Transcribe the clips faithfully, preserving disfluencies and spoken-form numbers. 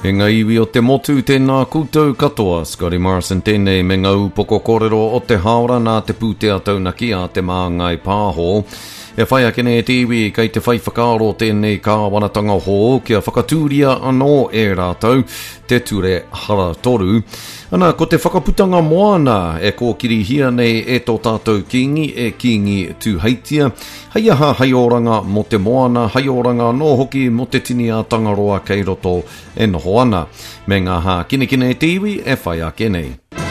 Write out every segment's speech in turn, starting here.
E ngā iwi o te motu tēnā koutou katoa, Scotty Morrison tēnei me ngā upoko kōrero o te haora nā te pūtea taunaki a te māngai pāho. E whai ake nei te iwi kei te whai whakaaro tēnei kāwanatanga hō kia whakatūria anō e rātou te ture hara toru. Ana, ko te whakaputanga moana e kōkiri hia nei e tō tātou kingi e kingi tūheitia. Hei aha haioranga mo te moana, haioranga no hoki mo te tini a tangaroa kei roto e noho ana. Me ngā hā kine kine te iwi e whai ake nei.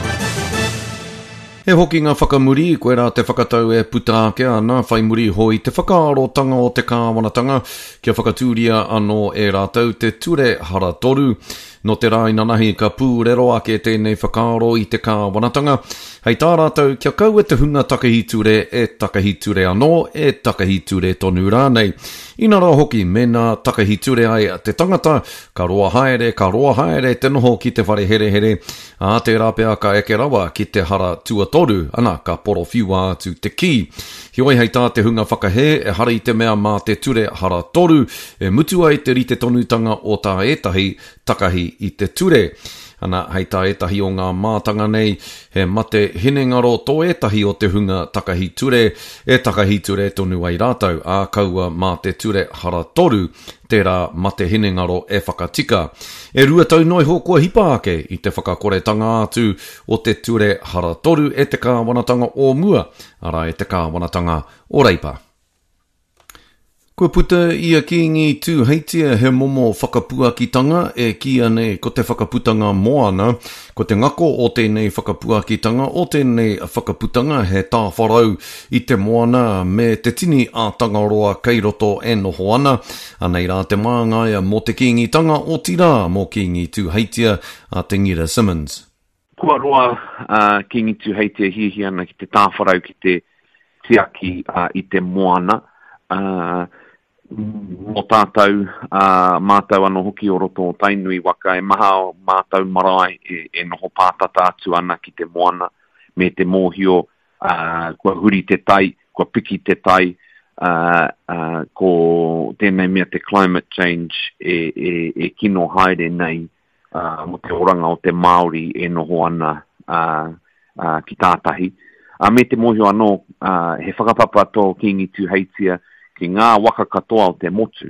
E hoki ngā whakamuri, koe rā te whakatau e puta ake ana, whai muri hoi te whakaarotanga o te kāwanatanga, kia whakatūria anō e rātou te ture hara toru. No te rāina nahi ka pūrero ake tēnei whakaaro i te kāwanatanga. Hei tā rātou, kia kau e te hunga takahiture e takahiture anō e takahiture tonu rānei. Ina rā hoki, mena takahiture ai te tangata, ka roa haere, ka roa haere te noho ki te whare here here, a te rāpea ka eke rawa ki te hara tua toru, ana ka poro whiua atu te ki. Hioi hei tā te hunga whakahe, e hara i te mea mā te ture hara toru, e mutu ai te rite tonutanga o tā etahi takahi i te ture. Ana, hei tā etahi o ngā mātanga nei, he mate hinengaro tō etahi o te hunga takahi ture, e takahi ture tonu ai rātou, a kaua mā te ture hara toru, tērā mate hinengaro e whakatika. E rua tau noi hōkua hipa ake i te whakakoretanga atu o te ture hara toru e te kāwanatanga o mua, ara e te kāwanatanga o reipa. Kua puta ia kingi tūheitia he momo whakapuakitanga e kia nei ko te whakaputanga moana, ko te ngako o tēnei whakapuakitanga, o tēnei whakaputanga he tāwharau i te moana me te tini a tangaroa kei roto e noho ana, anei rā te māngaia mo te kingi tanga o tira mo kingi tūheitia a te Ngira Simmons. Kua roa uh, kingi tūheitia hihi ana ki te tāwharau ki te tiaki uh, i te moana, uh, mo tātou uh, mātou ano hoki o roto o tainui waka e maha o mātou marae e, e noho pātata atu ana ki te moana me te mōhio uh, kua huri te tai, kua piki te tai uh, uh, ko tēnei mea te climate change e, e, e kino haere nei uh, mo te oranga o te Māori e noho ana uh, uh, ki tātahi. Uh, me te mōhio anō uh, he whakapapa tō kingi tūheitia ki ngā waka katoa o te motu.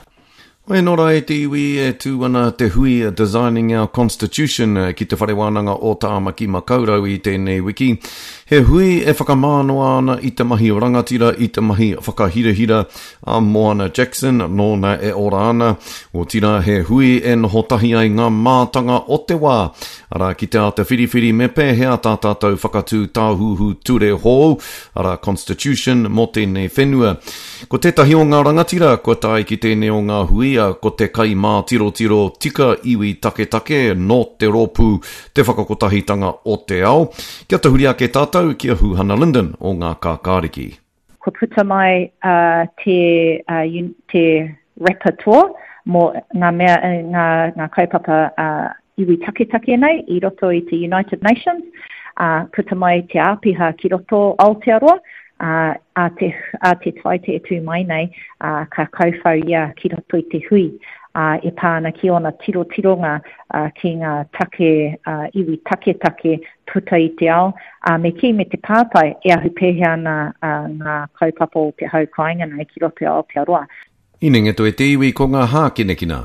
Oe nora e te iwi e tū ana te hui uh, Designing Our Constitution uh, ki te wharewānanga o Tāmaki Makaurau i tēnei wiki. He hui e whakamānoa ana i te mahi rangatira, i te mahi whakahirahira a Moana Jackson, nōna e ora ana. O tira he hui e noho tahi ai ngā mātanga o te wā. Ara ki te ata whiriwhiri me pēhea tā tātou whakatū tāhuhu ture hou, ara Constitution mo tēnei whenua. Ko tētahi o ngā rangatira, ko tai ki tēnei o ngā huia, ko te kai mā tiro tiro tika iwi take take no te ropu te whakakotahitanga o te ao. Kia te huri ake tātou, kia hu Hannah Linden o ngā kākāriki. Ko puta mai uh, te, uh, un, te repertoire mo ngā mea, ngā, ngā kaupapa uh, iwi take take nei i roto i te United Nations, uh, puta mai te āpiha ki roto Aotearoa, uh, a te, a te tai te etu mai nei, uh, ka kauwhau ia ki roto i te hui, uh, e pāna ki ona tiro tironga uh, ki ngā take, uh, iwi take take puta i te ao, uh, me ki me te pāpai e ahu pēhea na uh, ngā kaupapa o te hau kāinga nei ki roto i Aotearoa. Inengeto e te iwi ko ngā hākinekina.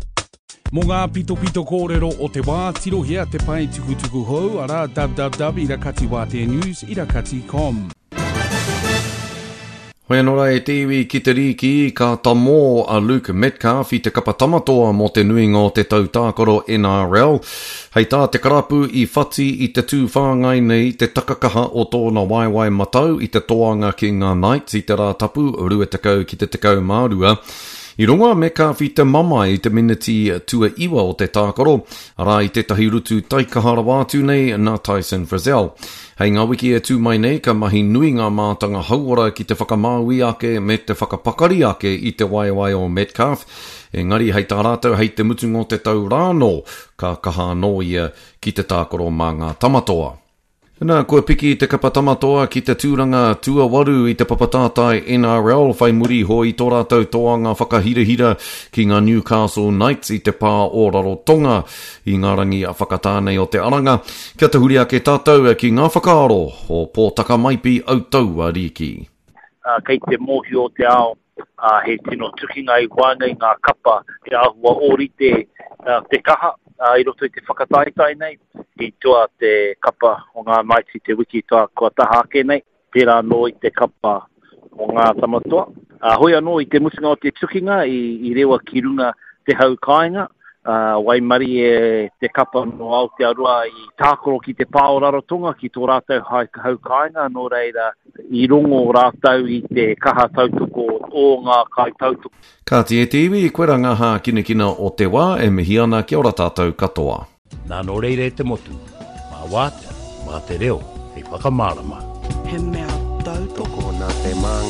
Mo ngā pito pito kōrero o te wā, tirohia te pai tuku tuku hou, ara w w w dot irakati wate news dot irakati dot com. Hoi anora e te iwi ki te riki ka tamo a Luke Metcalf i te kapatamatoa mo te nuinga o te tautākoro N R L. Hei tā te karapu i whati i te tūwhāngai nei te takakaha o tōna waiwai matau i te toanga ki ngā Knights i te rātapu rua tekau ki te tekau mārua. I runga me ka whi te mama i te miniti tua iwa o te tākaro, ara i te tahi rutu taikahara wātu nei nā Tyson Frizzell. Hei ngā wiki e tū mai nei ka mahi nui ngā mātanga hauora ki te whakamāui ake me te whakapakari ake i te waiwai o Metcalf. Engari hei tā rātou hei te mutungo te tau rāno ka kaha noia ki te tākaro mā ngā tamatoa. Nā, kua piki te kapatamatoa ki te tūranga tua waru i te papatātai N R L, whai muri ho i tō rātou toanga whakahirahira ki ngā Newcastle Knights i te pā o Rarotonga i ngā rangi a whakatānei o te aranga. Kia te huri ake tātou ki ngā whakaaro o Pōtaka Maipi autau a Riki. Uh, kei te mohi o te ao, uh, he tino tukinga i wānei ngā kapa e ahua ori te, uh, te kaha. Uh, I roto i te whakataitai nei, i toa te kapa o ngā maiti te wiki toa kua taha ake nei, pērā no i te kapa o ngā tamatoa. Uh, hoi anō i te musinga o te tukinga i, i rewa ki runga te haukainga, uh, waimari e te kapa no Aotearoa i tākoro ki te pāo Rarotonga ki tō rātau haukainga, no reira i rongo rātau i te kaha tautoko o ngā kai tautoko. Ka te e te iwi i koe rangaha kina kina o te wā e mihi ana kia ora tātou katoa. Nā no reire te motu, mā wātea, mā te reo, hei whakamārama. He mea tautoko nā te mā